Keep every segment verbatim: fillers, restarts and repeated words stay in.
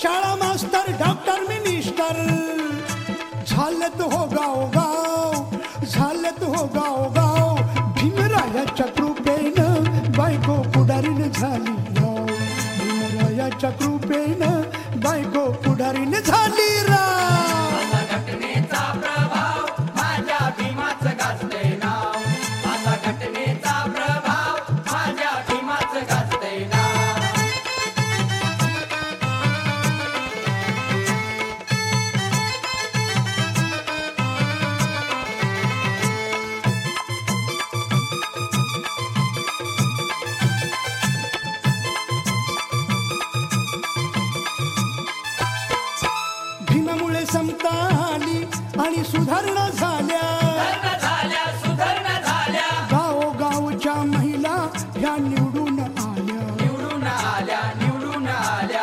शाळा मास्तर doctor minister झालेत हो गाव गाव, झालेत हो गाव गाव. भीमरायाच्या कृपेनं बायको पुढारीन झाली राव, भीमरायाच्या कृपेनं बायको पुढारीन झाली राव. असा घटनेचा प्रभाव माझ्या भीमाचं गाजतंय नाव, असा घटनेचा प्रभाव माझ्या भीमाचं गाजतंय नाव. भीमामुळे समता आली आणि सुधारणा झाल्या, सुधारणा झाल्या, सुधारणा झाल्या. गावोगावच्या महिला ह्या निवडून आल्या, निवडून आल्या, निवडून आल्या.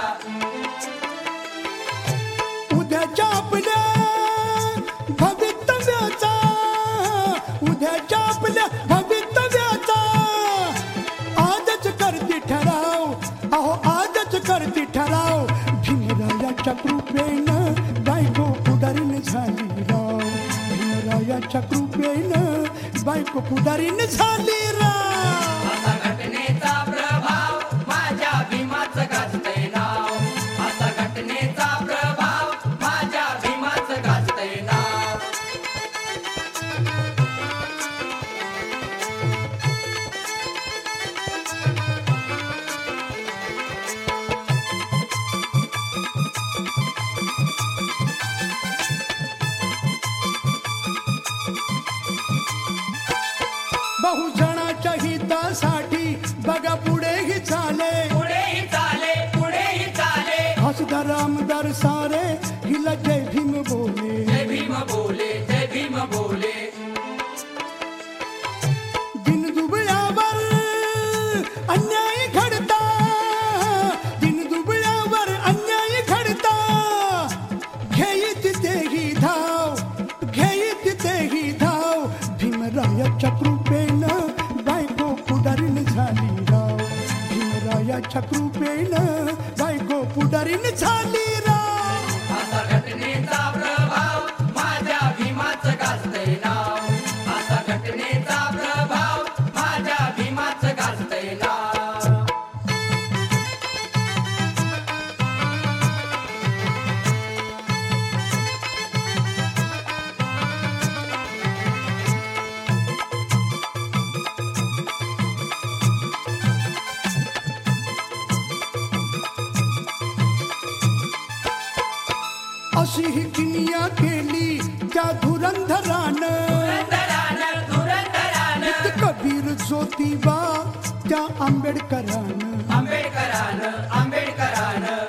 उद्याच्या आपल्या भवितव्याचा, उद्याच्या आपल्या भवितव्याचा आजच करते ठराव, अहो आजच करते ठराव. भीमरायाच्या कृपेनं बायको पुढारीन झाली राव, भीमरायाच्या कृपेनं बायको पुढारीन झाली राव. असा घटनेचा प्रभाव माझ्या भीमाचं गाजतंय नाव, असा घटनेचा प्रभाव माझ्या भीमाचं गाजतंय नाव. बहुजनाच्या हितासाठी बघा पुढेही चाले, पुढेही चाले, पुढेही चाले. खासदार आमदार सारे हिला जय भीम बोले, जय भीम बोले, जय भीम बोले. दिनदुबळ्यावर अन्याय घडता, दिनदुबळ्यावर अन्याय घडता घेईत तेही धाव, घेईत तेही धाव. भीमरायाच्या कृपेनं बायको पुढारीन झाली राव, भीमरायाच्या कृपेनं बायको पुढारीन झाली राव. असा घटनेचा प्रभाव माझ्या भीमाचं गाजतंय नाव, असा घटनेचा प्रभाव माझ्या भीमाचं गाजतंय नाव. अशी ही किनिया केली त्या धुरंधरानं, धुरंधरानं, धुरंधरानं. कबीर ज्योतिबा त्या आंबेडकरानं, आंबेडकरानं, आंबेडकरानं.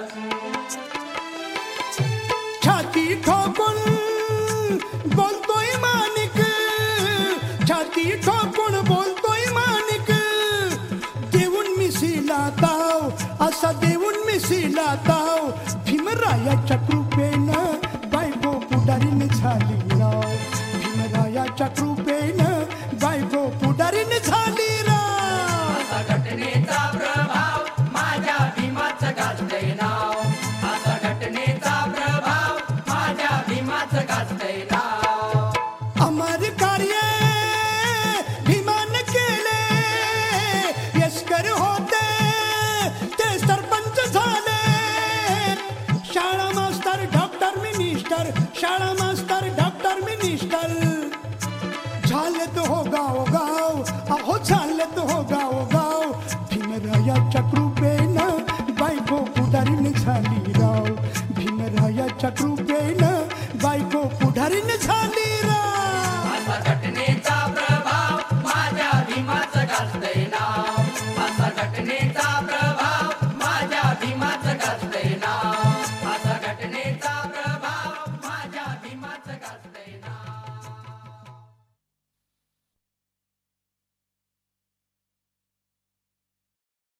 छाती ठोकून बोलतोय माणिक, छाती ठोकून बोलतोय माणिक. देऊन मिसीला ताव, असा देऊन मिसीला ताव. भीमरायाच्या कृपेनं बायको पुढारीन झाली राव, भीमरायाच्या कृपेनं बायको पुढारीन झाली राव. असा घटनेचा प्रभाव माझ्या भीमाचं गाजतंय नाव, असा घटनेचा प्रभाव माझ्या भीमाचं गाजतंय नाव. अमर कार्य भीमान केले, यशकर होते ते सरपंच झाले. शाळा मास्तर डॉक्टर मिनिस्टर, शाळा मास्तर डॉक्टर मिनिस्टर झालेत हो गाव गाव, अहो झालेत हो गाव गाव. भीमरायाच्या कृपेनं